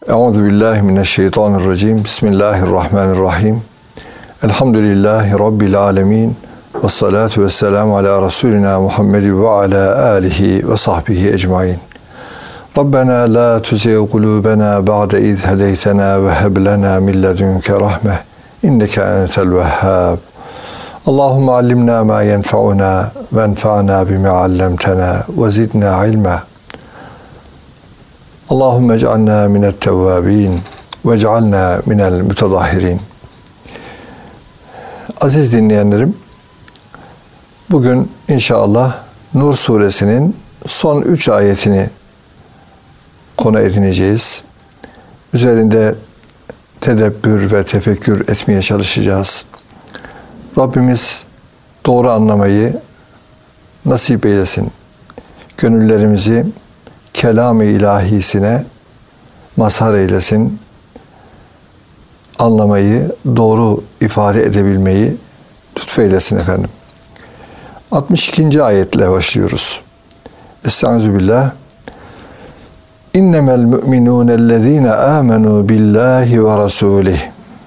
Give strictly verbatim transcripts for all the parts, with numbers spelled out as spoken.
Euzubillahimineşşeytanirracim. Bismillahirrahmanirrahim. Elhamdülillahi Rabbil alemin. Ve salatu ve selamu ala Resulina Muhammed ve ala alihi ve sahbihi ecmain. Rabbena la tuzigh kulubena ba'de iz hedeytena ve heb lena min ledunke rahmeh. İnneke entel vehhab. Allahumme allimna ma yenfa'una ve enfa'na bima allamtena ve zidna ilma. Allahümme ec'alna minet tevvabin ve ec'alna minel mütedahhirin. Aziz dinleyenlerim, bugün inşallah Nur suresinin son üç ayetini konu edineceğiz. Üzerinde tedebbür ve tefekkür etmeye çalışacağız. Rabbimiz doğru anlamayı nasip eylesin. Gönüllerimizi kelam-ı ilahisine mazhar eylesin. Anlamayı, doğru ifade edebilmeyi lütfeylesin efendim. altmış ikinci ayetle başlıyoruz. Estağfirullah. İnnemel mu'minûnellezîne âmenû billâhi ve rasûlih.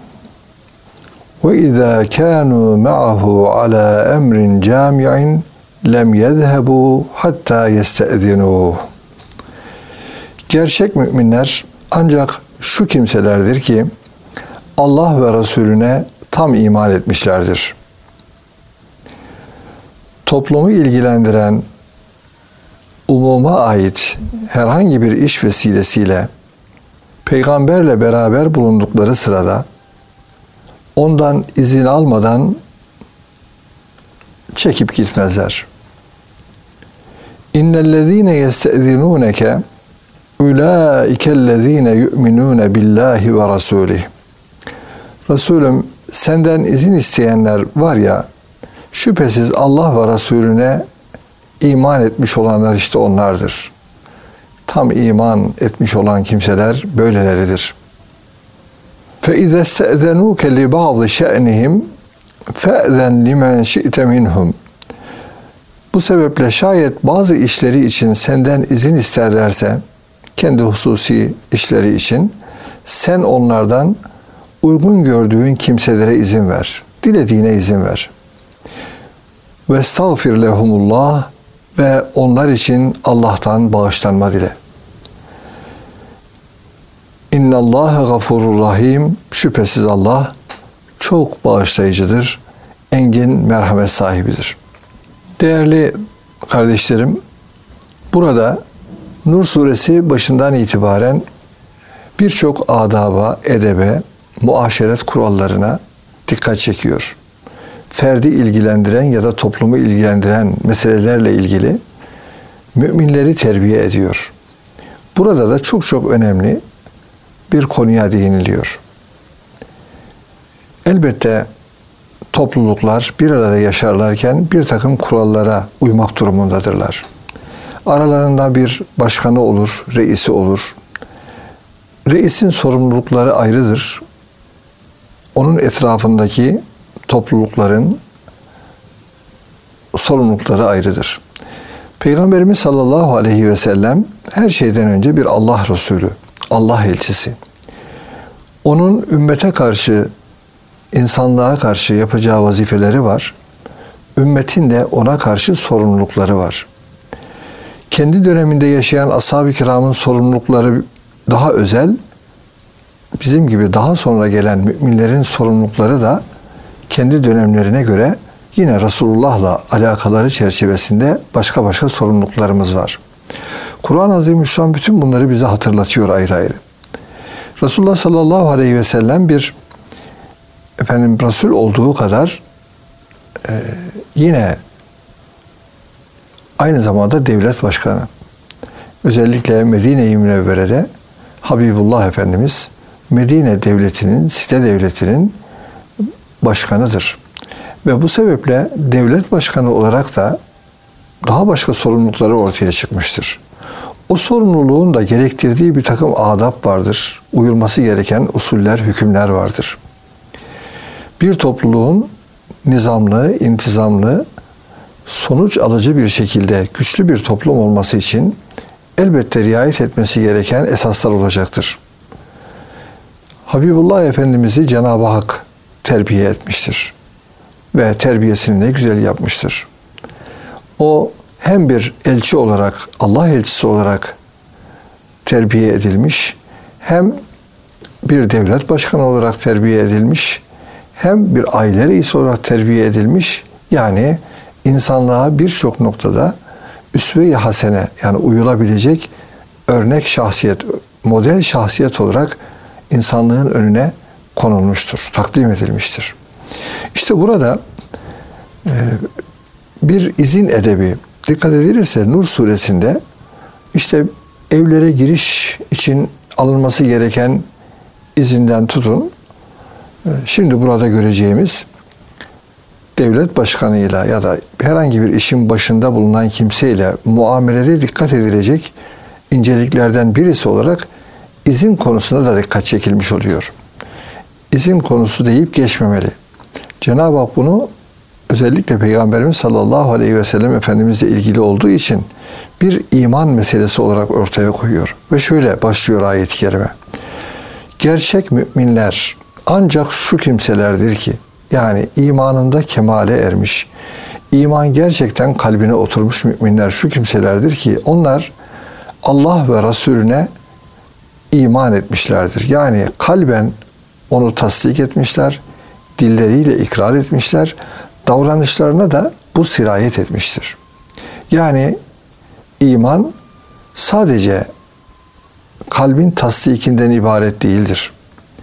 Ve izâ kânû ma'ahu alâ emrin câmi'in lem yezhebû hattâ yeste'zinûh. Gerçek müminler ancak şu kimselerdir ki Allah ve Resulüne tam iman etmişlerdir. Toplumu ilgilendiren, umuma ait herhangi bir iş vesilesiyle peygamberle beraber bulundukları sırada ondan izin almadan çekip gitmezler. İnnellezîne yeste'zinûneke ulaikellezîne yu'minûne billâhi ve rasûlih. Resulüm, senden izin isteyenler var ya, şüphesiz Allah ve Resulüne iman etmiş olanlar işte onlardır. Tam iman etmiş olan kimseler böyleleridir. فَاِذَا اسْتَأْذَنُوكَ لِبَعْضِ شَأْنِهِمْ فَأْذَنْ لِمَنْ شِئْتَ مِنْهُمْ. Bu sebeple şayet bazı işleri için senden izin isterlerse, kendi hususi işleri için, sen onlardan uygun gördüğün kimselere izin ver. Dilediğine izin ver. وَاسْتَغْفِرْ لَهُمُ ve onlar için Allah'tan bağışlanma dile. İnna Allaha gafurur rahim. Şüphesiz Allah çok bağışlayıcıdır, engin merhamet sahibidir. Değerli kardeşlerim, burada Nur suresi başından itibaren birçok adaba, edebe, muaşeret kurallarına dikkat çekiyor. Ferdi ilgilendiren ya da toplumu ilgilendiren meselelerle ilgili müminleri terbiye ediyor. Burada da çok çok önemli bir konuya değiniliyor. Elbette topluluklar bir arada yaşarlarken bir takım kurallara uymak durumundadırlar. Aralarında bir başkanı olur, reisi olur. Reisin sorumlulukları ayrıdır. Onun etrafındaki toplulukların sorumlulukları ayrıdır. Peygamberimiz sallallahu aleyhi ve sellem her şeyden önce bir Allah Resulü, Allah elçisi. Onun ümmete karşı, insanlığa karşı yapacağı vazifeleri var. Ümmetin de ona karşı sorumlulukları var. Kendi döneminde yaşayan ashab-ı kiramın sorumlulukları daha özel, bizim gibi daha sonra gelen müminlerin sorumlulukları da kendi dönemlerine göre yine Resulullah'la alakaları çerçevesinde başka başka sorumluluklarımız var. Kur'an-ı Azimüşşan bütün bunları bize hatırlatıyor ayrı ayrı. Resulullah sallallahu aleyhi ve sellem bir efendim Resul olduğu kadar e, yine aynı zamanda devlet başkanı. Özellikle Medine-i Münevvere'de Habibullah Efendimiz Medine devletinin, site devletinin başkanıdır. Ve bu sebeple devlet başkanı olarak da daha başka sorumlulukları ortaya çıkmıştır. O sorumluluğun da gerektirdiği bir takım adab vardır. Uyulması gereken usuller, hükümler vardır. Bir topluluğun nizamlı, intizamlı, sonuç alıcı bir şekilde güçlü bir toplum olması için elbette riayet etmesi gereken esaslar olacaktır. Habibullah Efendimiz'i Cenab-ı Hak terbiye etmiştir. Ve terbiyesini ne güzel yapmıştır. O hem bir elçi olarak, Allah elçisi olarak terbiye edilmiş, hem bir devlet başkanı olarak terbiye edilmiş, hem bir aile reisi olarak terbiye edilmiş. Yani insanlığa birçok noktada üsve-i hasene, yani uyulabilecek örnek şahsiyet, model şahsiyet olarak insanlığın önüne konulmuştur, takdim edilmiştir. İşte burada e, bir izin edebi dikkat edilirse Nur suresinde işte evlere giriş için alınması gereken izinden tutun, e, şimdi burada göreceğimiz devlet başkanıyla ya da herhangi bir işin başında bulunan kimseyle muamelede dikkat edilecek inceliklerden birisi olarak izin konusuna da dikkat çekilmiş oluyor. İzin konusu deyip geçmemeli. Cenab-ı Hak bunu özellikle Peygamberimiz sallallahu aleyhi ve sellem Efendimizle ilgili olduğu için bir iman meselesi olarak ortaya koyuyor. Ve şöyle başlıyor ayet-i kerime. Gerçek müminler ancak şu kimselerdir ki, yani imanında kemale ermiş, iman gerçekten kalbine oturmuş müminler şu kimselerdir ki onlar Allah ve Resulüne iman etmişlerdir. Yani kalben onu tasdik etmişler, dilleriyle ikrar etmişler, davranışlarına da bu sirayet etmiştir. Yani iman sadece kalbin tasdikinden ibaret değildir.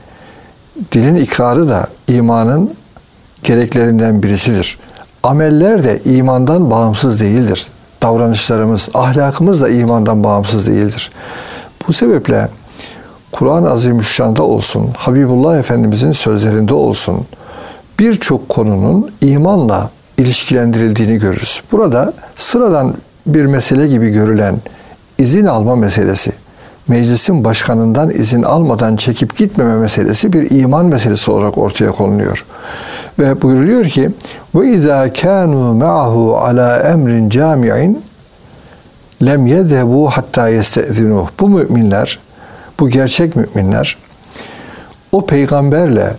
Dilin ikrarı da imanın gereklerinden birisidir. Ameller de imandan bağımsız değildir. Davranışlarımız, ahlakımız da imandan bağımsız değildir. Bu sebeple Kur'an-ı Azimüşşan'da olsun, Habibullah Efendimizin sözlerinde olsun birçok konunun imanla ilişkilendirildiğini görürüz. Burada sıradan bir mesele gibi görülen izin alma meselesi, meclisin başkanından izin almadan çekip gitmeme meselesi bir iman meselesi olarak ortaya konuluyor. Ve buyuruluyor ki وَاِذَا كَانُوا مَعَهُ عَلَى اَمْرٍ جَامِعٍ lem yedhebu hatta yestezinuh. Bu müminler, bu gerçek müminler o peygamberle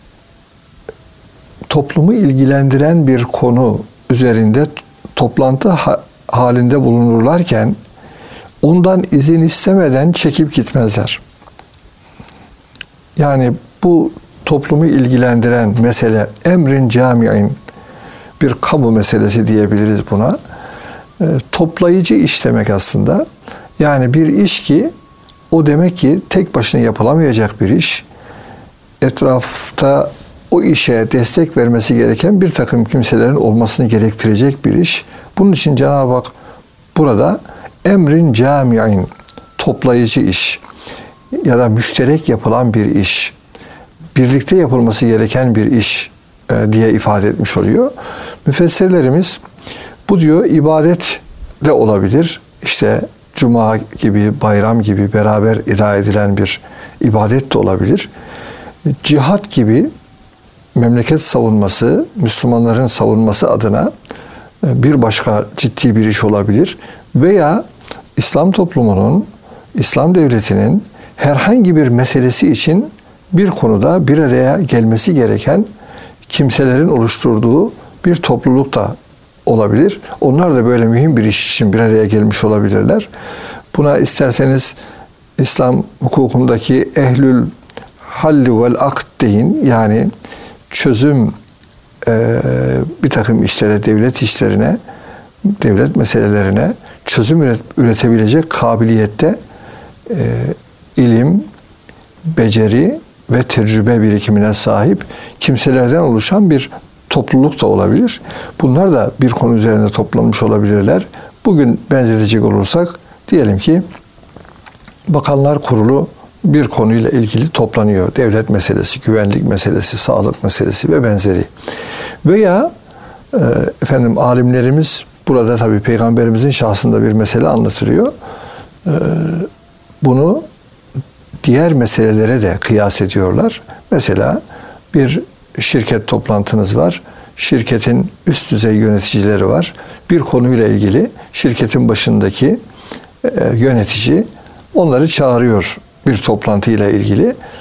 toplumu ilgilendiren bir konu üzerinde toplantı ha- halinde bulunurlarken ondan izin istemeden çekip gitmezler. Yani bu toplumu ilgilendiren mesele emrin cami'in, bir kamu meselesi diyebiliriz buna. E, toplayıcı iş demek aslında. Yani bir iş ki o demek ki tek başına yapılamayacak bir iş. Etrafta o işe destek vermesi gereken bir takım kimselerin olmasını gerektirecek bir iş. Bunun için Cenab-ı Hak burada emrin cami'in, toplayıcı iş ya da müşterek yapılan bir iş, birlikte yapılması gereken bir iş e, diye ifade etmiş oluyor. Müfessirlerimiz bu diyor ibadet de olabilir. İşte cuma gibi, bayram gibi beraber eda edilen bir ibadet de olabilir. Cihat gibi memleket savunması, Müslümanların savunması adına bir başka ciddi bir iş olabilir. Veya İslam toplumunun, İslam devletinin herhangi bir meselesi için bir konuda bir araya gelmesi gereken kimselerin oluşturduğu bir topluluk da olabilir. Onlar da böyle mühim bir iş için bir araya gelmiş olabilirler. Buna isterseniz İslam hukukundaki ehlül halli vel akd deyin. Yani çözüm e, bir takım işlere, devlet işlerine, devlet meselelerine çözüm üret, üretebilecek kabiliyette e, ilim, beceri ve tecrübe birikimine sahip kimselerden oluşan bir topluluk da olabilir. Bunlar da bir konu üzerinde toplanmış olabilirler. Bugün benzetecek olursak diyelim ki Bakanlar Kurulu bir konuyla ilgili toplanıyor. Devlet meselesi, güvenlik meselesi, sağlık meselesi ve benzeri. Veya e, efendim alimlerimiz burada tabii Peygamberimizin şahsında bir mesele anlatılıyor. E, bunu diğer meselelere de kıyas ediyorlar. Mesela bir şirket toplantınız var. Şirketin üst düzey yöneticileri var. Bir konuyla ilgili şirketin başındaki e, yönetici onları çağırıyor bir toplantıyla ilgili.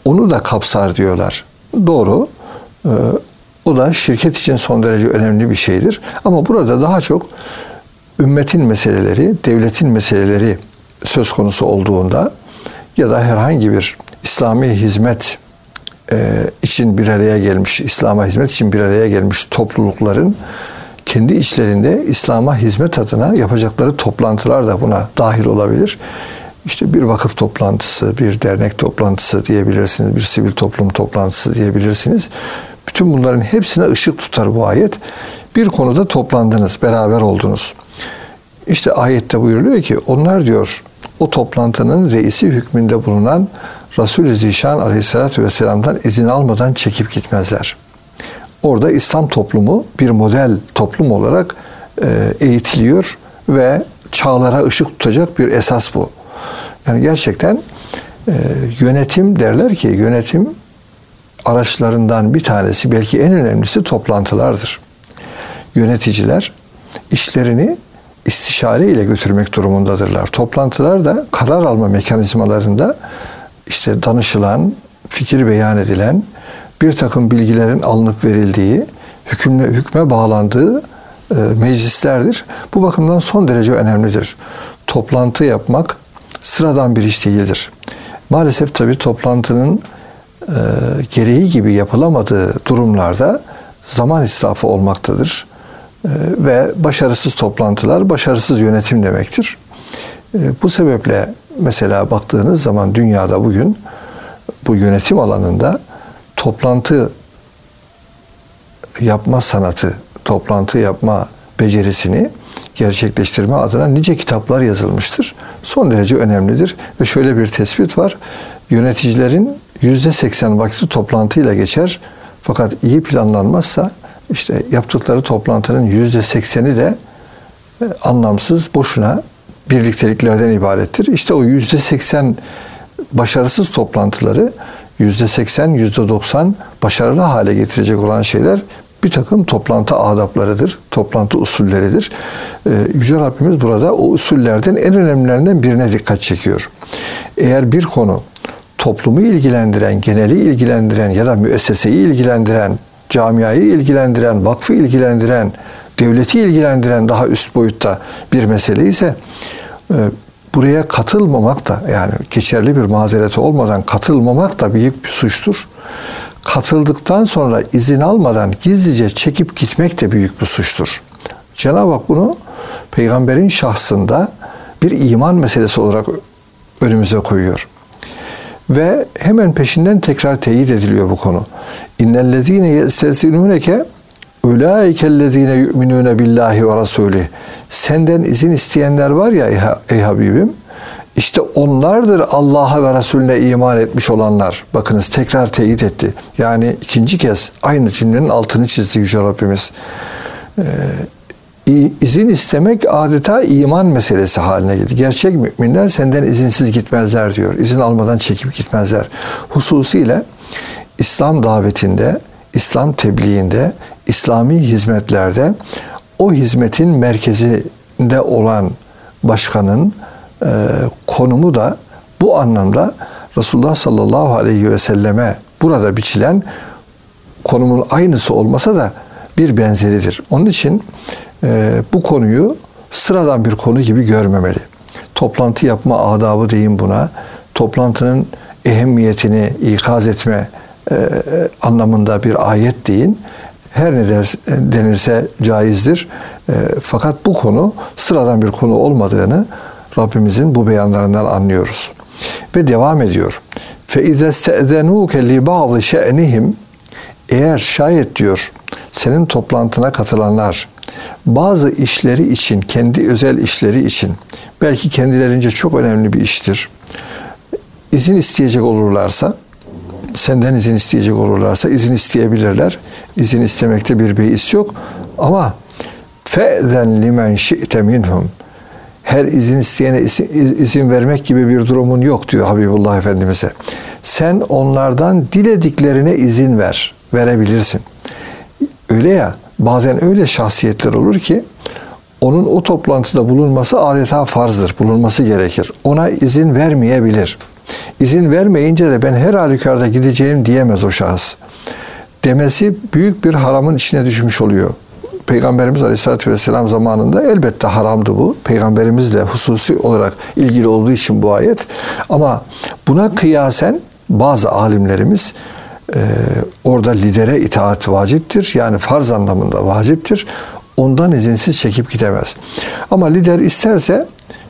onu da kapsar diyorlar. Doğru. Ee, o da şirket için son derece önemli bir şeydir. Ama burada daha çok ümmetin meseleleri, devletin meseleleri söz konusu olduğunda ya da herhangi bir İslami hizmet e, için bir araya gelmiş, İslam'a hizmet için bir araya gelmiş toplulukların kendi içlerinde İslam'a hizmet adına yapacakları toplantılar da buna dahil olabilir. İşte bir vakıf toplantısı, bir dernek toplantısı diyebilirsiniz, bir sivil toplum toplantısı diyebilirsiniz. Bütün bunların hepsine ışık tutar bu ayet. Bir konuda toplandınız, beraber oldunuz. İşte ayette buyuruluyor ki onlar diyor o toplantının reisi hükmünde bulunan Resul-i Zişan Aleyhisselatü Vesselam'dan izin almadan çekip gitmezler. Orada İslam toplumu bir model toplum olarak eğitiliyor ve çağlara ışık tutacak bir esas bu. Yani gerçekten yönetim derler ki yönetim araçlarından bir tanesi belki en önemlisi toplantılardır. Yöneticiler işlerini istişare ile götürmek durumundadırlar. Toplantılar da karar alma mekanizmalarında işte danışılan, fikir beyan edilen, bir takım bilgilerin alınıp verildiği, hükümle, hükme bağlandığı e, meclislerdir. Bu bakımdan son derece önemlidir. Toplantı yapmak sıradan bir iş değildir. Maalesef tabii toplantının e, gereği gibi yapılamadığı durumlarda zaman israfı olmaktadır. E, ve başarısız toplantılar, başarısız yönetim demektir. E, bu sebeple mesela baktığınız zaman dünyada bugün bu yönetim alanında toplantı yapma sanatı, toplantı yapma becerisini gerçekleştirme adına nice kitaplar yazılmıştır. Son derece önemlidir. Ve şöyle bir tespit var. Yöneticilerin yüzde seksen vakti toplantıyla geçer. Fakat iyi planlanmazsa işte yaptıkları toplantının yüzde sekseni de anlamsız, boşuna birlikteliklerden ibarettir. İşte o yüzde seksen başarısız toplantıları yüzde seksen, yüzde doksan başarılı hale getirecek olan şeyler bir takım toplantı adaplarıdır, toplantı usulleridir. Ee, Yüce Rabbimiz burada o usullerden en önemlilerinden birine dikkat çekiyor. Eğer bir konu toplumu ilgilendiren, geneli ilgilendiren ya da müesseseyi ilgilendiren, camiayı ilgilendiren, vakfı ilgilendiren, devleti ilgilendiren daha üst boyutta bir mesele ise e, buraya katılmamak da yani geçerli bir mazereti olmadan katılmamak da büyük bir suçtur. Katıldıktan sonra izin almadan gizlice çekip gitmek de büyük bir suçtur. Cenab-ı Hak bunu peygamberin şahsında bir iman meselesi olarak önümüze koyuyor. Ve hemen peşinden tekrar teyit ediliyor bu konu. İnnellezîne yestezînûneke ulaikellezîne yu'minûne billahi ve rasûlih. Senden izin isteyenler var ya ey Habibim, işte onlardır Allah'a ve Resulüne iman etmiş olanlar. Bakınız tekrar teyit etti. Yani ikinci kez aynı cümlenin altını çizdi Yüce Rabbimiz. Ee, izin istemek adeta iman meselesi haline geldi. Gerçek müminler senden izinsiz gitmezler diyor. İzin almadan çekip gitmezler. Hususiyle İslam davetinde, İslam tebliğinde, İslami hizmetlerde o hizmetin merkezinde olan başkanın e, konumu da bu anlamda Resulullah sallallahu aleyhi ve selleme burada biçilen konumun aynısı olmasa da bir benzeridir. Onun için e, bu konuyu sıradan bir konu gibi görmemeli. Toplantı yapma adabı diyeyim buna. Toplantının ehemmiyetini ikaz etme e, anlamında bir ayet deyin. Her ne der, denirse caizdir. E, fakat bu konu sıradan bir konu olmadığını Rabbimizin bu beyanlarından anlıyoruz. Ve devam ediyor. فَاِذَا اسْتَأْذَنُوكَ لِبَعْضِ شَأْنِهِمْ Eğer şayet diyor senin toplantına katılanlar bazı işleri için, kendi özel işleri için belki kendilerince çok önemli bir iştir. İzin isteyecek olurlarsa senden izin isteyecek olurlarsa izin isteyebilirler. İzin istemekte bir beis yok. Ama فَاَذَنْ لِمَنْ شِئْتَ مِنْهُمْ Her izin isteyene izin vermek gibi bir durumun yok diyor Habibullah Efendimiz'e. Sen onlardan dilediklerine izin ver, verebilirsin. Öyle ya, bazen öyle şahsiyetler olur ki onun o toplantıda bulunması adeta farzdır, bulunması gerekir. Ona izin vermeyebilir. İzin vermeyince de ben her halükarda gideceğim diyemez o şahıs. Demesi büyük bir haramın içine düşmüş oluyor. Peygamberimiz Aleyhisselatü Vesselam zamanında elbette haramdı bu. Peygamberimizle hususi olarak ilgili olduğu için bu ayet. Ama buna kıyasen bazı alimlerimiz e, orada lidere itaat vaciptir. Yani farz anlamında vaciptir. Ondan izinsiz çekip gidemez. Ama lider isterse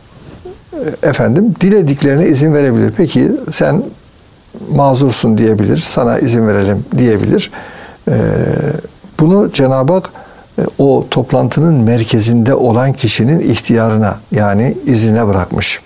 e, efendim dilediklerine izin verebilir. Peki sen mazursun diyebilir. Sana izin verelim diyebilir. E, bunu Cenab-ı Hak o toplantının merkezinde olan kişinin ihtiyarına yani iznine bırakmış.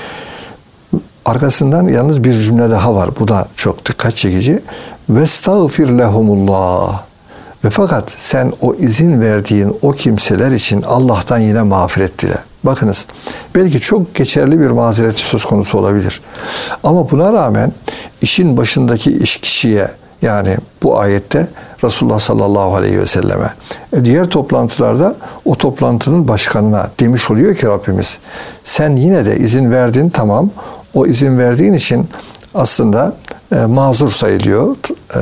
Arkasından yalnız bir cümle daha var. Bu da çok dikkat çekici. Vestağfir lehumullah. Ve fakat sen o izin verdiğin o kimseler için Allah'tan yine mağfiret dile. Bakınız belki çok geçerli bir mazereti söz konusu olabilir. Ama buna rağmen işin başındaki iş kişiye yani bu ayette Resulullah sallallahu aleyhi ve selleme diğer toplantılarda o toplantının başkanına demiş oluyor ki Rabbimiz sen yine de izin verdin tamam o izin verdiğin için aslında e, mazur sayılıyor. E,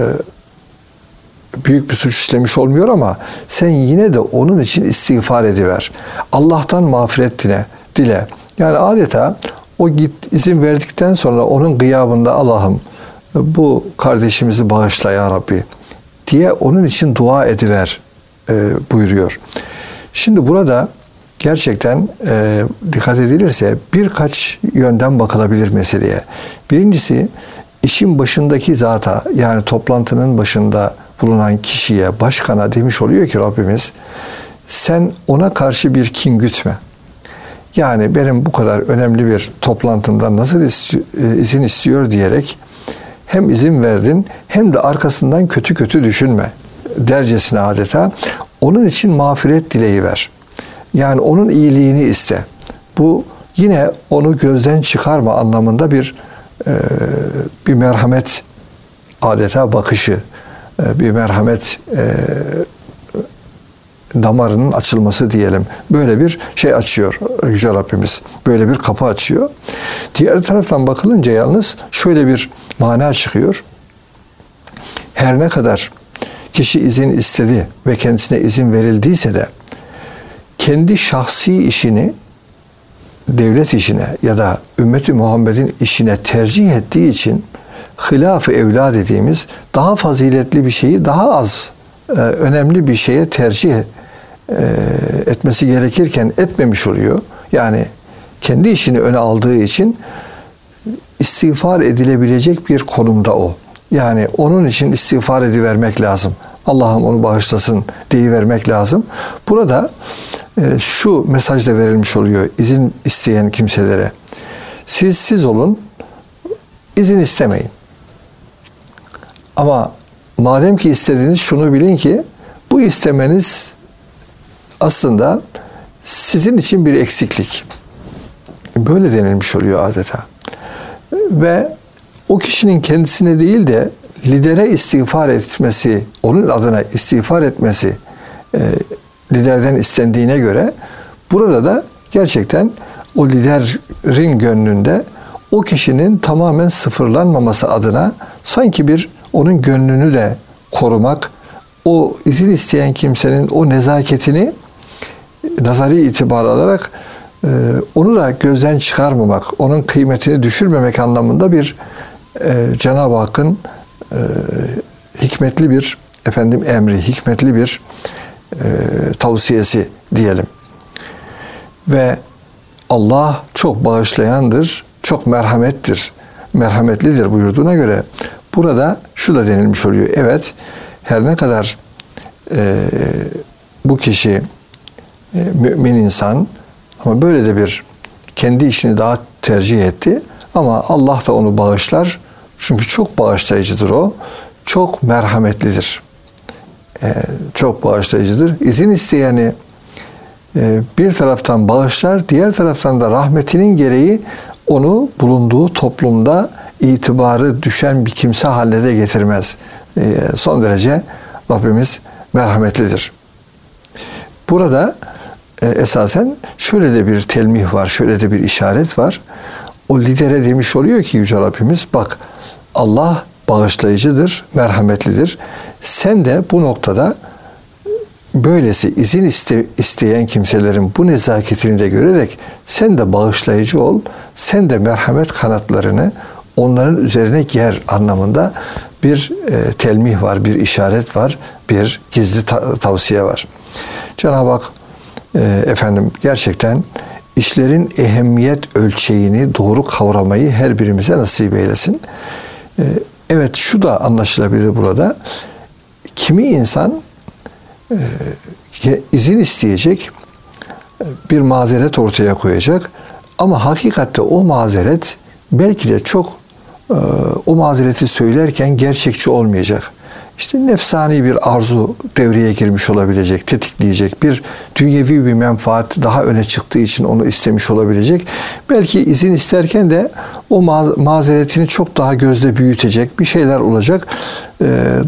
büyük bir suç işlemiş olmuyor ama sen yine de onun için istiğfar ediver. Allah'tan mağfiret dile. dile. Yani adeta o git izin verdikten sonra onun gıyabında Allah'ım bu kardeşimizi bağışla ya Rabbi diye onun için dua ediver e, buyuruyor. Şimdi burada gerçekten e, dikkat edilirse birkaç yönden bakılabilir meseleye. Birincisi işin başındaki zata yani toplantının başında bulunan kişiye, başkana demiş oluyor ki Rabbimiz sen ona karşı bir kin gütme. Yani benim bu kadar önemli bir toplantımdan nasıl izin istiyor diyerek hem izin verdin hem de arkasından kötü kötü düşünme dercesine adeta. Onun için mağfiret dileyiver. Yani onun iyiliğini iste. Bu yine onu gözden çıkarma anlamında bir e, bir merhamet adeta bakışı, e, bir merhamet e, damarının açılması diyelim. Böyle bir şey açıyor Yüce Rabbimiz. Böyle bir kapı açıyor. Diğer taraftan bakılınca yalnız şöyle bir mana çıkıyor. Her ne kadar kişi izin istedi ve kendisine izin verildiyse de kendi şahsi işini devlet işine ya da ümmeti Muhammed'in işine tercih ettiği için hilaf-ı evla dediğimiz daha faziletli bir şeyi daha az e, önemli bir şeye tercih e, etmesi gerekirken etmemiş oluyor. Yani kendi işini öne aldığı için istiğfar edilebilecek bir konumda o. Yani onun için istiğfar edivermek lazım. Allah'ım onu bağışlasın deyivermek lazım. Burada e, şu mesaj da verilmiş oluyor izin isteyen kimselere. Siz siz olun, izin istemeyin. Ama madem ki istediniz şunu bilin ki bu istemeniz aslında sizin için bir eksiklik. Böyle denilmiş oluyor adeta. Ve o kişinin kendisine değil de lidere istiğfar etmesi, onun adına istiğfar etmesi e, liderden istendiğine göre burada da gerçekten o liderin gönlünde o kişinin tamamen sıfırlanmaması adına sanki bir onun gönlünü de korumak, o izin isteyen kimsenin o nezaketini nazari itibar alarak e, onu da gözden çıkarmamak, onun kıymetini düşürmemek anlamında bir e, Cenab-ı Hakk'ın e, hikmetli bir efendim emri, hikmetli bir e, tavsiyesi diyelim. Ve Allah çok bağışlayandır, çok merhamettir, merhametlidir buyurduğuna göre burada şu da denilmiş oluyor. Evet, her ne kadar e, bu kişi e, mümin insan ama böyle de bir kendi işini daha tercih etti ama Allah da onu bağışlar. Çünkü çok bağışlayıcıdır o. Çok merhametlidir. E, çok bağışlayıcıdır. İzin isteyeni e, bir taraftan bağışlar, diğer taraftan da rahmetinin gereği onu bulunduğu toplumda itibarı düşen bir kimse haline de getirmez. E, son derece Rabbimiz merhametlidir. Burada e, esasen şöyle de bir telmih var, şöyle de bir işaret var. o lidere demiş oluyor ki Yüce Rabbimiz, bak Allah bağışlayıcıdır, merhametlidir. Sen de bu noktada böylesi izin iste, isteyen kimselerin bu nezaketini de görerek sen de bağışlayıcı ol, sen de merhamet kanatlarını onların üzerine ger anlamında bir e, telmih var, bir işaret var, bir gizli ta- tavsiye var. Cenab-ı Hak e, efendim gerçekten işlerin ehemmiyet ölçeğini doğru kavramayı her birimize nasip eylesin. E, evet, şu da anlaşılabilir burada. Kimi insan e, izin isteyecek, bir mazeret ortaya koyacak ama hakikatte o mazeret belki de çok e, o mazereti söylerken gerçekçi olmayacak. İşte nefsani bir arzu devreye girmiş olabilecek, tetikleyecek, bir dünyevi bir menfaat daha öne çıktığı için onu istemiş olabilecek. Belki izin isterken de o mazeretini çok daha gözde büyütecek bir şeyler olacak. E,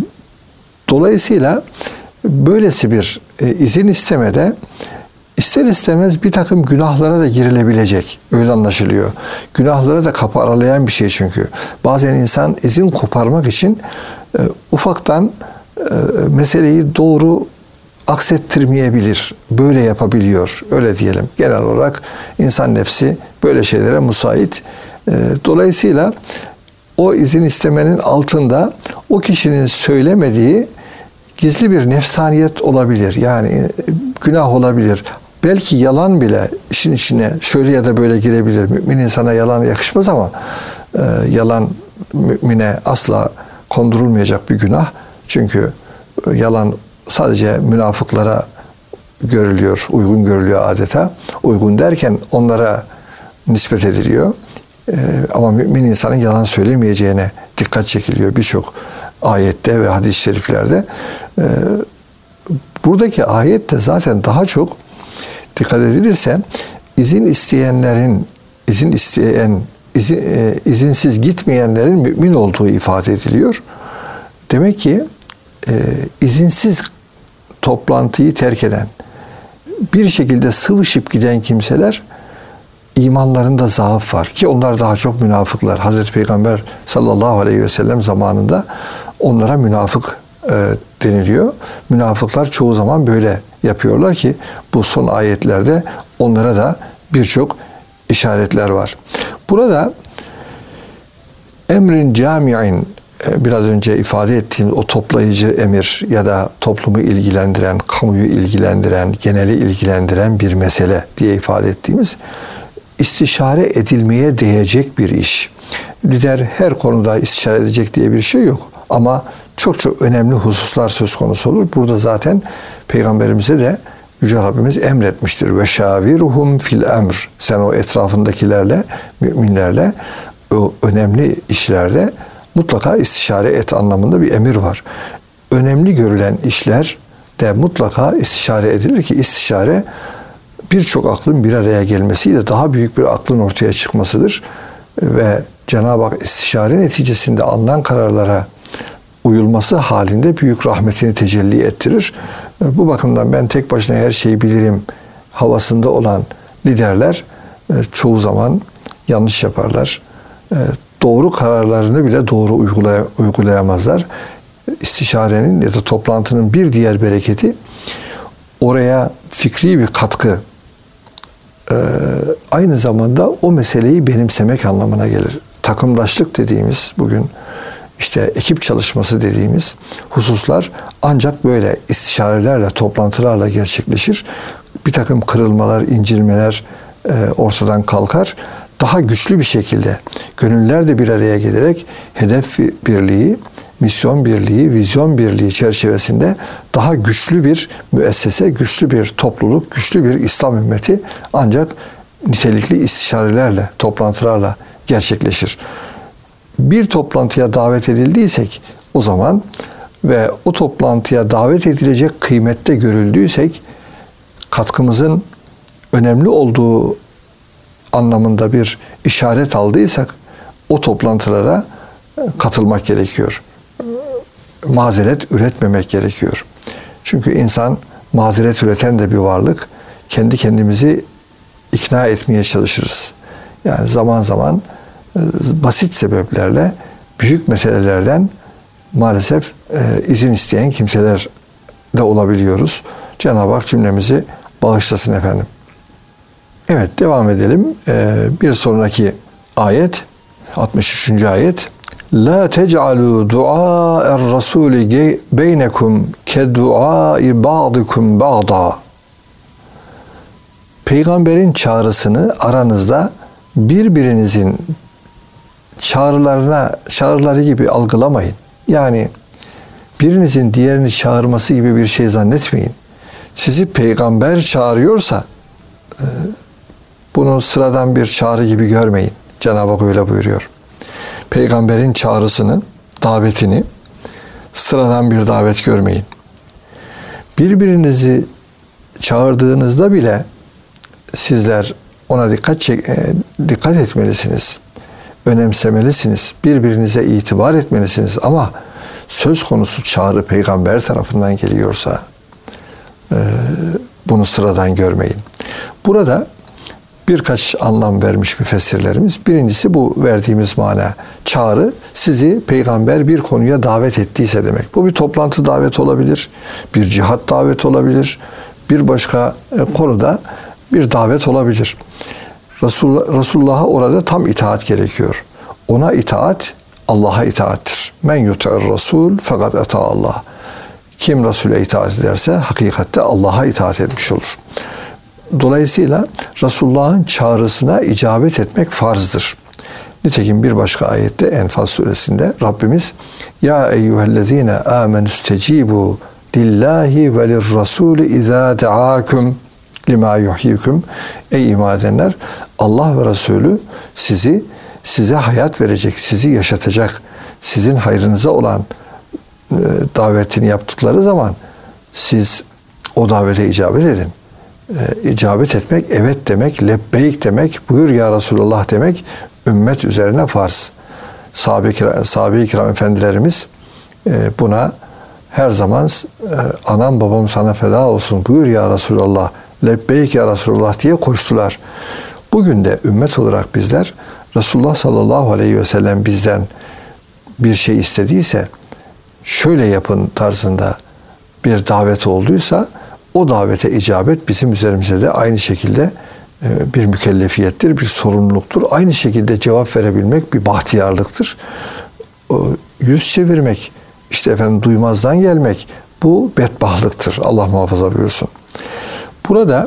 dolayısıyla böylesi bir e, izin istemede ister istemez bir takım günahlara da girilebilecek. Öyle anlaşılıyor. Günahlara da kapı aralayan bir şey çünkü. Bazen insan izin koparmak için e, ufaktan e, meseleyi doğru aksettirmeyebilir. Böyle yapabiliyor. Öyle diyelim. Genel olarak insan nefsi böyle şeylere müsait. E, dolayısıyla o izin istemenin altında o kişinin söylemediği gizli bir nefsaniyet olabilir. Yani günah olabilir. Belki yalan bile işin içine şöyle ya da böyle girebilir. Mümin insana yalan yakışmaz ama e, yalan mümine asla kondurulmayacak bir günah. Çünkü e, yalan sadece münafıklara görülüyor, uygun görülüyor adeta. Uygun derken onlara nispet ediliyor. E, ama mümin insanın yalan söylemeyeceğine dikkat çekiliyor birçok ayette ve hadis-i şeriflerde. E, buradaki ayette zaten daha çok dikkat edilirse izin isteyenlerin, izin isteyen, izin, e, izinsiz gitmeyenlerin mümin olduğu ifade ediliyor. Demek ki e, izinsiz toplantıyı terk eden, bir şekilde sıvışıp giden kimseler imanlarında zaaf var ki onlar daha çok münafıklar. Hazreti Peygamber sallallahu aleyhi ve sellem zamanında onlara münafık e, deniliyor. Münafıklar çoğu zaman böyle yapıyorlar ki bu son ayetlerde onlara da birçok işaretler var. Burada emrin cami'in, biraz önce ifade ettiğimiz o toplayıcı emir ya da toplumu ilgilendiren, kamuyu ilgilendiren, geneli ilgilendiren bir mesele diye ifade ettiğimiz istişare edilmeye değecek bir iş. Lider her konuda istişare edecek diye bir şey yok. Ama çok çok önemli hususlar söz konusu olur. Burada zaten Peygamberimize de Yüce Rabbimiz emretmiştir. Ve şaviruhum fil emr. Sen o etrafındakilerle, müminlerle o önemli işlerde mutlaka istişare et anlamında bir emir var. Önemli görülen işler de mutlaka istişare edilir ki istişare birçok aklın bir araya gelmesiyle daha büyük bir aklın ortaya çıkmasıdır. Ve Cenab-ı Hak istişare neticesinde alınan kararlara uyulması halinde büyük rahmetini tecelli ettirir. Bu bakımdan ben tek başına her şeyi bilirim havasında olan liderler çoğu zaman yanlış yaparlar. Doğru kararlarını bile doğru uygulay- uygulayamazlar. İstişarenin ya da toplantının bir diğer bereketi oraya fikri bir katkı, aynı zamanda o meseleyi benimsemek anlamına gelir. Takımdaşlık dediğimiz bugün işte ekip çalışması dediğimiz hususlar ancak böyle istişarelerle, toplantılarla gerçekleşir. Bir takım kırılmalar, incilmeler ortadan kalkar. Daha güçlü bir şekilde gönüller de bir araya gelerek hedef birliği, misyon birliği, vizyon birliği çerçevesinde daha güçlü bir müessese, güçlü bir topluluk, güçlü bir İslam ümmeti ancak nitelikli istişarelerle, toplantılarla gerçekleşir. Bir toplantıya davet edildiysek o zaman ve o toplantıya davet edilecek kıymette görüldüysek katkımızın önemli olduğu anlamında bir işaret aldıysak o toplantılara katılmak gerekiyor. Mazeret üretmemek gerekiyor. Çünkü insan mazeret üreten de bir varlık. Kendi kendimizi ikna etmeye çalışırız. Yani zaman zaman basit sebeplerle büyük meselelerden maalesef izin isteyen kimseler de olabiliyoruz. Cenab-ı Hak cümlemizi bağışlasın efendim. Evet, devam edelim. Bir sonraki ayet, altmış üçüncü ayet. La tec'alû du'â'er rasûli beynekum ke du'â'i ba'dikum ba'da. Peygamberin çağrısını aranızda birbirinizin çağrılarına çağrıları gibi algılamayın. Yani birinizin diğerini çağırması gibi bir şey zannetmeyin. Sizi peygamber çağırıyorsa bunu sıradan bir çağrı gibi görmeyin. Cenab-ı Hak öyle buyuruyor. Peygamberin çağrısını, davetini sıradan bir davet görmeyin. Birbirinizi çağırdığınızda bile sizler ona dikkat çek, dikkat etmelisiniz. Önemsemelisiniz. Birbirinize itibar etmelisiniz. Ama söz konusu çağrı peygamber tarafından geliyorsa bunu sıradan görmeyin. Burada birkaç anlam vermiş müfessirlerimiz. Birincisi bu verdiğimiz mana. Çağrı sizi peygamber bir konuya davet ettiyse demek. Bu bir toplantı davet olabilir, bir cihat davet olabilir, bir başka konuda bir davet olabilir. Resulullah, Resulullah'a orada tam itaat gerekiyor. Ona itaat Allah'a itaattir. Men yuti'ir Rasul fakat ata Allah. Kim Resul'e itaat ederse hakikatte Allah'a itaat etmiş olur. Dolayısıyla Resulullah'ın çağrısına icabet etmek farzdır. Nitekim bir başka ayette Enfal suresinde Rabbimiz Ya eyyühellezine amenü stecibu lillahi ve lirrasulü izâ deâküm lima yuhyikum. Ey iman edenler, Allah ve Resulü sizi size hayat verecek, sizi yaşatacak, sizin hayrınıza olan e, davetini yaptıkları zaman siz o davete icabet edin. E, icabet etmek, evet demek, lebbeyk demek, buyur ya Resulullah demek, ümmet üzerine farz. Sahabe-i kiram, sahabe-i kiram efendilerimiz e, buna her zaman e, anam babam sana feda olsun, buyur ya Resulullah, lebbeyk ya Resulullah diye koştular. Bugün de ümmet olarak bizler Resulullah sallallahu aleyhi ve sellem bizden bir şey istediyse, şöyle yapın tarzında bir davet olduysa, o davete icabet bizim üzerimize de aynı şekilde bir mükellefiyettir, bir sorumluluktur. Aynı şekilde cevap verebilmek bir bahtiyarlıktır. Yüz çevirmek, işte efendim duymazdan gelmek, bu bedbahtlıktır. Allah muhafaza buyursun. Burada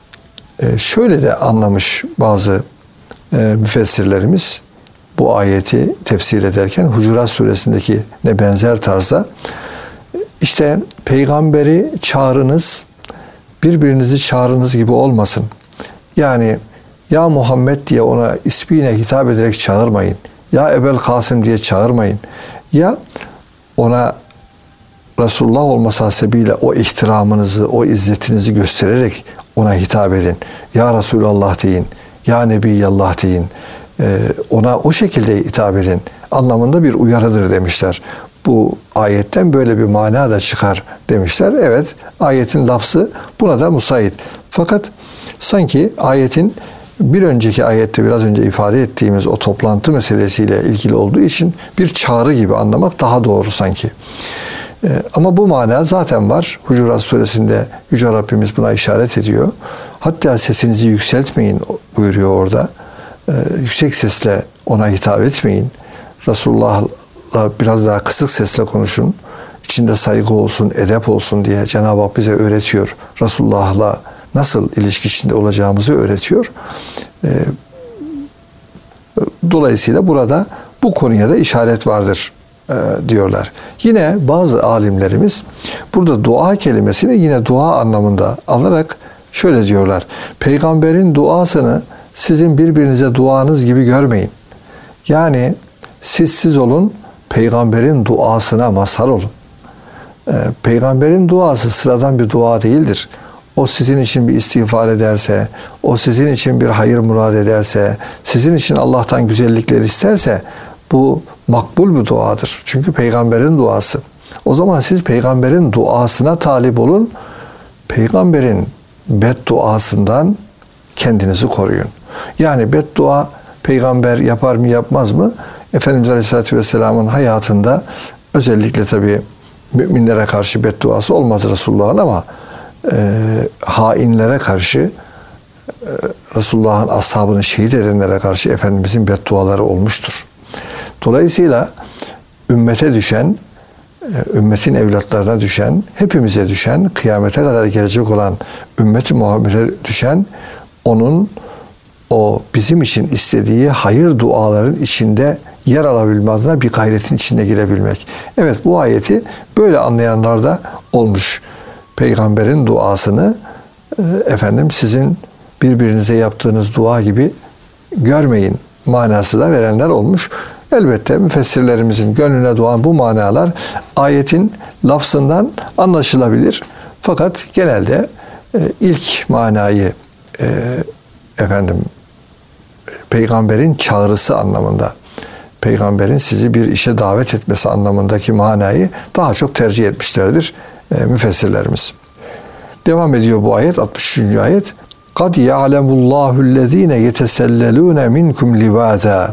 şöyle de anlamış bazı müfessirlerimiz bu ayeti tefsir ederken Hucurat suresindeki ne benzer tarzda işte peygamberi çağrınız birbirinizi çağrınız gibi olmasın. Yani ya Muhammed diye ona ismiyle hitap ederek çağırmayın. Ya Ebel Kasım diye çağırmayın. Ya ona Resulullah olması hasebiyle o ihtiramınızı, o izzetinizi göstererek ona hitap edin. Ya Resulallah deyin. Ya Nebiyallah deyin. Ee, ona o şekilde hitap edin. Anlamında bir uyarıdır demişler. Bu ayetten böyle bir mana da çıkar demişler. Evet, ayetin lafzı buna da müsait. Fakat sanki ayetin bir önceki ayette biraz önce ifade ettiğimiz o toplantı meselesiyle ilgili olduğu için bir çağrı gibi anlamak daha doğru sanki. Ee, ama bu mana zaten var. Hucurat suresinde Yüce Rabbimiz buna işaret ediyor. Hatta sesinizi yükseltmeyin buyuruyor orada. Ee, yüksek sesle ona hitap etmeyin. Resulullah'la biraz daha kısık sesle konuşun. İçinde saygı olsun, edep olsun diye Cenab-ı Hak bize öğretiyor. Resulullah'la nasıl ilişki içinde olacağımızı öğretiyor. Ee, dolayısıyla burada bu konuya da işaret vardır e, diyorlar. Yine bazı alimlerimiz burada dua kelimesini yine dua anlamında alarak şöyle diyorlar. Peygamberin duasını sizin birbirinize duanız gibi görmeyin. Yani siz siz olun, peygamberin duasına mazhar olun. Ee, peygamberin duası sıradan bir dua değildir. O sizin için bir istiğfar ederse, o sizin için bir hayır murad ederse, sizin için Allah'tan güzellikler isterse bu makbul bir duadır. Çünkü peygamberin duası. O zaman siz peygamberin duasına talip olun. Peygamberin bedduasından kendinizi koruyun. Yani beddua peygamber yapar mı yapmaz mı? Efendimiz Aleyhisselatü Vesselam'ın hayatında özellikle tabii müminlere karşı bedduası olmaz Resulullah'ın ama e, hainlere karşı e, Resulullah'ın ashabını şehit edenlere karşı Efendimizin bedduaları olmuştur. Dolayısıyla ümmete düşen, ümmetin evlatlarına düşen, hepimize düşen, kıyamete kadar gelecek olan ümmet-i Muhammed'e düşen onun o bizim için istediği hayır duaların içinde yer alabilme adına bir gayretin içine girebilmek. Evet, bu ayeti böyle anlayanlar da olmuş. Peygamberin duasını efendim sizin birbirinize yaptığınız dua gibi görmeyin manası da verenler olmuş. Elbette müfessirlerimizin gönlüne doğan bu manalar ayetin lafzından anlaşılabilir. Fakat genelde e, ilk manayı e, efendim peygamberin çağrısı anlamında, peygamberin sizi bir işe davet etmesi anlamındaki manayı daha çok tercih etmişlerdir e, müfessirlerimiz. Devam ediyor bu ayet, altmış üçüncü ayet. قَدْ يَعْلَمُ اللّٰهُ الَّذ۪ينَ يَتَسَلَّلُونَ مِنْكُمْ لِبَادًا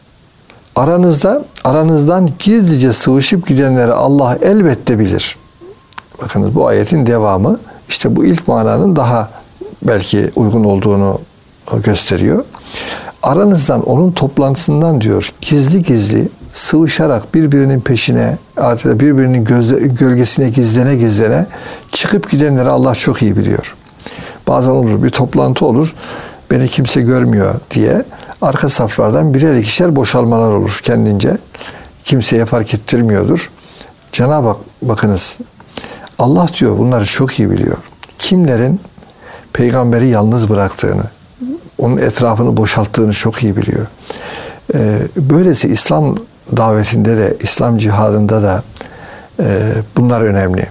Aranızda, aranızdan gizlice sıvışıp gidenleri Allah elbette bilir. Bakınız bu ayetin devamı işte bu ilk mananın daha belki uygun olduğunu gösteriyor. Aranızdan onun toplantısından diyor gizli gizli sıvışarak birbirinin peşine, adeta birbirinin gözle, gölgesine gizlene gizlene çıkıp gidenleri Allah çok iyi biliyor. Bazen olur bir toplantı olur, beni kimse görmüyor diye arka saflardan birer ikişer boşalmalar olur kendince. Kimseye fark ettirmiyordur. Cenab-ı Hak bakınız Allah diyor bunları çok iyi biliyor. Kimlerin peygamberi yalnız bıraktığını, onun etrafını boşalttığını çok iyi biliyor. Ee, böylesi İslam davetinde de, İslam cihadında da e, bunlar önemli.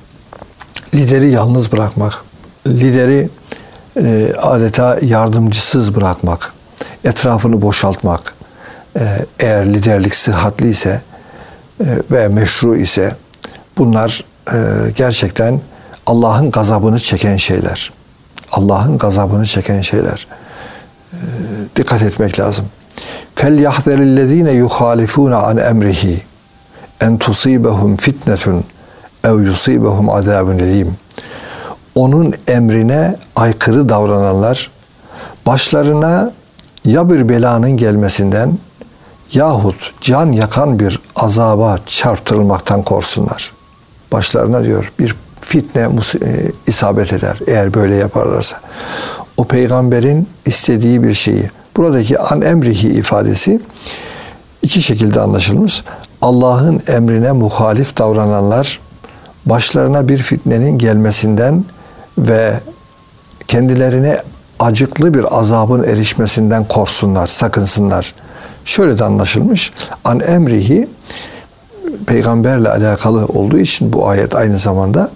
Lideri yalnız bırakmak, lideri e, adeta yardımcısız bırakmak, etrafını boşaltmak, e, eğer liderlik sıhhatli ise e, ve meşru ise bunlar e, gerçekten Allah'ın gazabını çeken şeyler. Allah'ın gazabını çeken şeyler. E, dikkat etmek lazım. فَلْيَحْذَرِ الَّذ۪ينَ يُخَالِفُونَ عَنْ اَمْرِهِ اَنْ تُصِيبَهُمْ فِتْنَةٌ اَوْ يُصِيبَهُمْ عَذَابٌ اَلِيمٌ Onun emrine aykırı davrananlar başlarına ya bir belanın gelmesinden yahut can yakan bir azaba çarptırılmaktan korksunlar. Başlarına diyor bir fitne isabet eder eğer böyle yaparlarsa. O peygamberin istediği bir şeyi, buradaki an emrihi ifadesi iki şekilde anlaşılmış. Allah'ın emrine muhalif davrananlar başlarına bir fitnenin gelmesinden ve kendilerine acıklı bir azabın erişmesinden korksunlar, sakınsınlar. Şöyle de anlaşılmış. An emrihi peygamberle alakalı olduğu için bu ayet aynı zamanda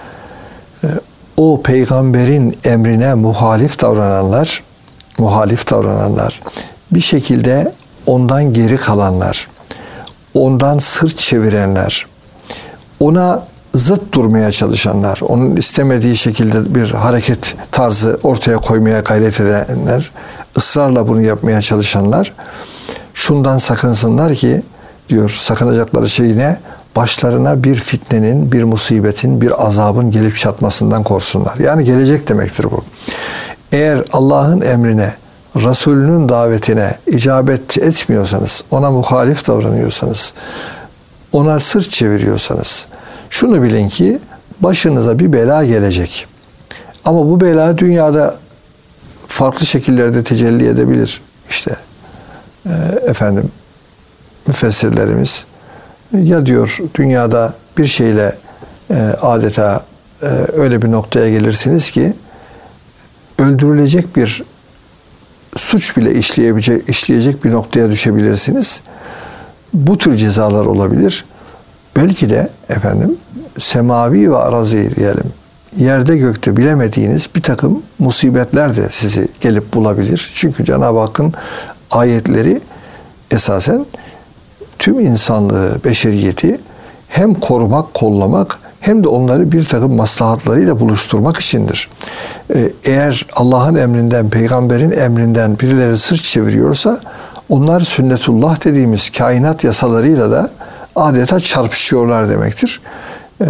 o peygamberin emrine muhalif davrananlar, muhalif davrananlar, bir şekilde ondan geri kalanlar, ondan sırt çevirenler, ona zıt durmaya çalışanlar, onun istemediği şekilde bir hareket tarzı ortaya koymaya gayret edenler, ısrarla bunu yapmaya çalışanlar, şundan sakınsınlar ki, diyor, sakınacakları şey ne? Başlarına bir fitnenin, bir musibetin, bir azabın gelip çatmasından korksunlar. Yani gelecek demektir bu. Eğer Allah'ın emrine, Resulünün davetine icabet etmiyorsanız, ona muhalif davranıyorsanız, ona sırt çeviriyorsanız, şunu bilin ki başınıza bir bela gelecek. Ama bu bela dünyada farklı şekillerde tecelli edebilir. İşte e, efendim müfessirlerimiz ya diyor dünyada bir şeyle e, adeta e, öyle bir noktaya gelirsiniz ki öldürülecek bir suç bile işleyebilecek, işleyecek bir noktaya düşebilirsiniz. Bu tür cezalar olabilir. Belki de efendim semavi ve arazi diyelim, yerde gökte bilemediğiniz bir takım musibetler de sizi gelip bulabilir. Çünkü Cenab-ı Hakk'ın ayetleri esasen tüm insanlığı, beşeriyeti hem korumak, kollamak hem de onları bir takım maslahatlarıyla buluşturmak içindir. Eğer Allah'ın emrinden, peygamberin emrinden birileri sırt çeviriyorsa Onlar sünnetullah dediğimiz kainat yasalarıyla da adeta çarpışıyorlar demektir. Ee,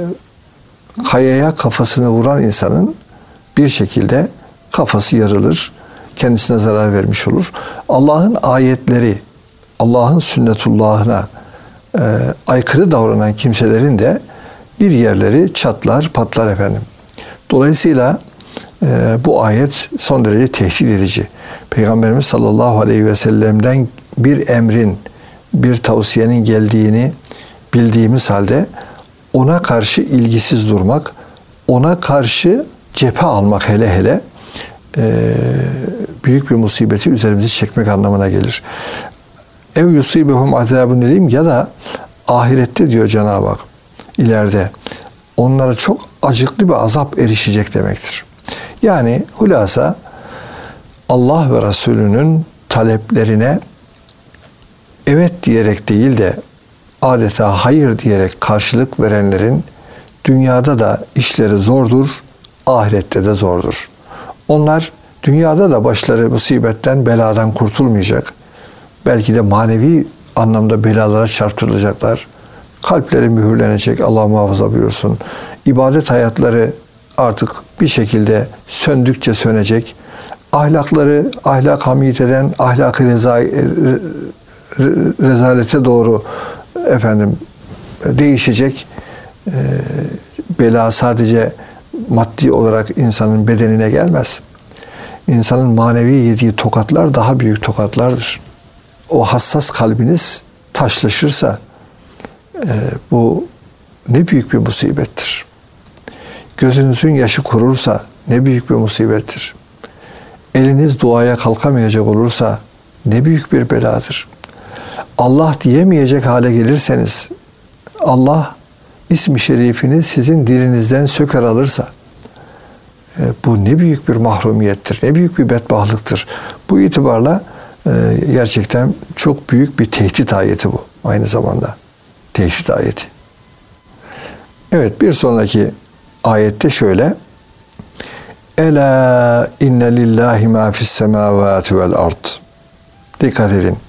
kayaya kafasını vuran insanın bir şekilde kafası yarılır, kendisine zarar vermiş olur. Allah'ın ayetleri, Allah'ın sünnetullahına e, aykırı davranan kimselerin de bir yerleri çatlar, patlar efendim. Dolayısıyla e, bu ayet son derece tehdit edici. Peygamberimiz sallallahu aleyhi ve sellem'den bir emrin, bir tavsiyenin geldiğini bildiğimiz halde ona karşı ilgisiz durmak, ona karşı cephe almak hele hele e, büyük bir musibeti üzerimize çekmek anlamına gelir. Ev yusibehum azabun elim, ya da ahirette diyor Cenab-ı Hak ileride onlara çok acıklı bir azap erişecek demektir. Yani hulasa Allah ve Resulünün taleplerine evet diyerek değil de adeta hayır diyerek karşılık verenlerin dünyada da işleri zordur, ahirette de zordur. Onlar dünyada da başları musibetten, beladan kurtulmayacak. Belki de manevi anlamda belalara çarptırılacaklar. Kalpleri mühürlenecek, Allah muhafaza buyursun. İbadet hayatları artık bir şekilde söndükçe sönecek. Ahlakları ahlak hamiyet eden, ahlak-ı reza, rezalete doğru efendim değişecek. E, bela sadece maddi olarak insanın bedenine gelmez. İnsanın manevi yediği tokatlar daha büyük tokatlardır. O hassas kalbiniz taşlaşırsa e, bu ne büyük bir musibettir. Gözünüzün yaşı kurursa ne büyük bir musibettir. Eliniz duaya kalkamayacak olursa ne büyük bir beladır. Allah diyemeyecek hale gelirseniz, Allah ismi şerifini sizin dilinizden söker alırsa, e, bu ne büyük bir mahrumiyettir, ne büyük bir bedbahtlıktır. Bu itibarla e, gerçekten çok büyük bir tehdit ayeti bu aynı zamanda. Tehdit ayeti. Evet, bir sonraki ayette şöyle: Ela inne lillahi ma fis semavati vel ard. Dikkat edin.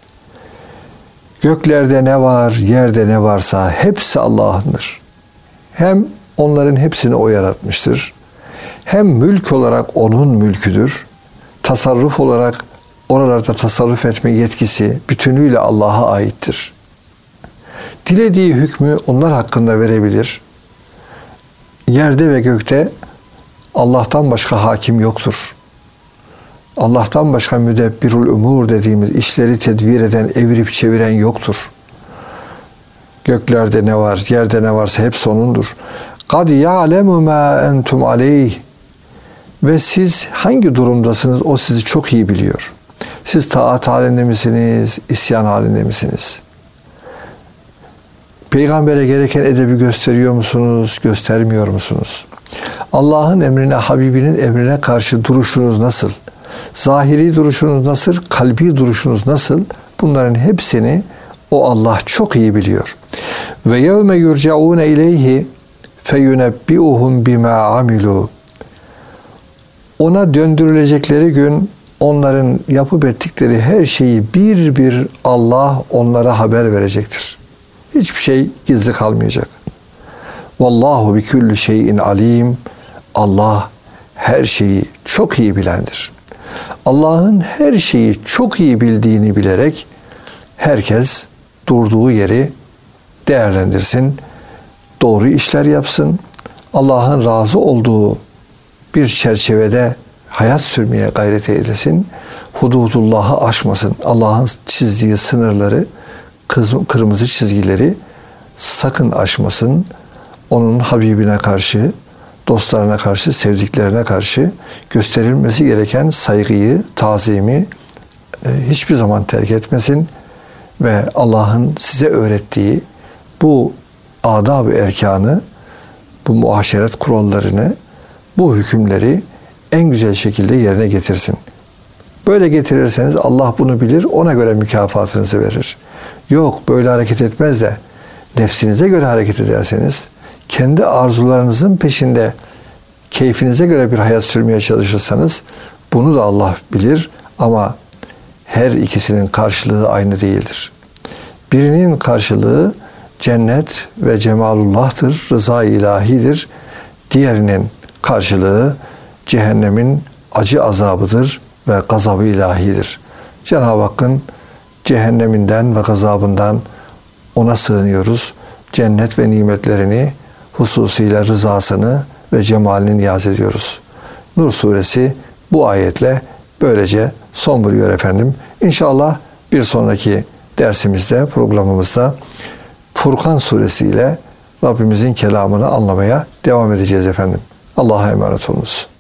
Göklerde ne var, yerde ne varsa hepsi Allah'ındır. Hem onların hepsini o yaratmıştır. Hem mülk olarak onun mülküdür. Tasarruf olarak oralarda tasarruf etme yetkisi bütünüyle Allah'a aittir. Dilediği hükmü onlar hakkında verebilir. Yerde ve gökte Allah'tan başka hakim yoktur. Allah'tan başka müdebbirul umur dediğimiz işleri tedbir eden, evirip çeviren yoktur. Göklerde ne var, yerde ne varsa hepsi O'nundur. قَدْ يَعْلَمُ مَا أَنْتُمْ عَلَيْهِ. Ve siz hangi durumdasınız? O sizi çok iyi biliyor. Siz taat halinde misiniz, isyan halinde misiniz? Peygambere gereken edebi gösteriyor musunuz, göstermiyor musunuz? Allah'ın emrine, Habibinin emrine karşı duruşunuz nasıl? Zahiri duruşunuz nasıl? Kalbi duruşunuz nasıl? Bunların hepsini o Allah çok iyi biliyor. Ve yevme yurcaun ileyhi feyunebbiuhum bima amilu. Ona döndürülecekleri gün onların yapıp ettikleri her şeyi bir bir Allah onlara haber verecektir. Hiçbir şey gizli kalmayacak. Vallahu bi kulli şeyin alim. Allah her şeyi çok iyi bilendir. Allah'ın her şeyi çok iyi bildiğini bilerek herkes durduğu yeri değerlendirsin, doğru işler yapsın, Allah'ın razı olduğu bir çerçevede hayat sürmeye gayret eylesin, hududullah'ı aşmasın, Allah'ın çizdiği sınırları, kırmızı çizgileri sakın aşmasın, onun Habibine karşı, dostlarına karşı, sevdiklerine karşı gösterilmesi gereken saygıyı, tazimi e, hiçbir zaman terk etmesin ve Allah'ın size öğrettiği bu adab-ı erkanı, bu muaşeret kurallarını, bu hükümleri en güzel şekilde yerine getirsin. Böyle getirirseniz Allah bunu bilir, ona göre mükafatınızı verir. Yok, böyle hareket etmez de nefsinize göre hareket ederseniz, kendi arzularınızın peşinde keyfinize göre bir hayat sürmeye çalışırsanız bunu da Allah bilir ama her ikisinin karşılığı aynı değildir. Birinin karşılığı cennet ve cemalullah'tır, rıza ilahidir. Diğerinin karşılığı cehennemin acı azabıdır ve gazabı ilahidir. Cenab-ı Hakk'ın cehenneminden ve gazabından ona sığınıyoruz. Cennet ve nimetlerini, hususuyla rızasını ve cemalini niyaz ediyoruz. Nur suresi bu ayetle böylece son buluyor efendim. İnşallah bir sonraki dersimizde, programımızda Furkan suresi ile Rabbimizin kelamını anlamaya devam edeceğiz efendim. Allah'a emanet olunuz.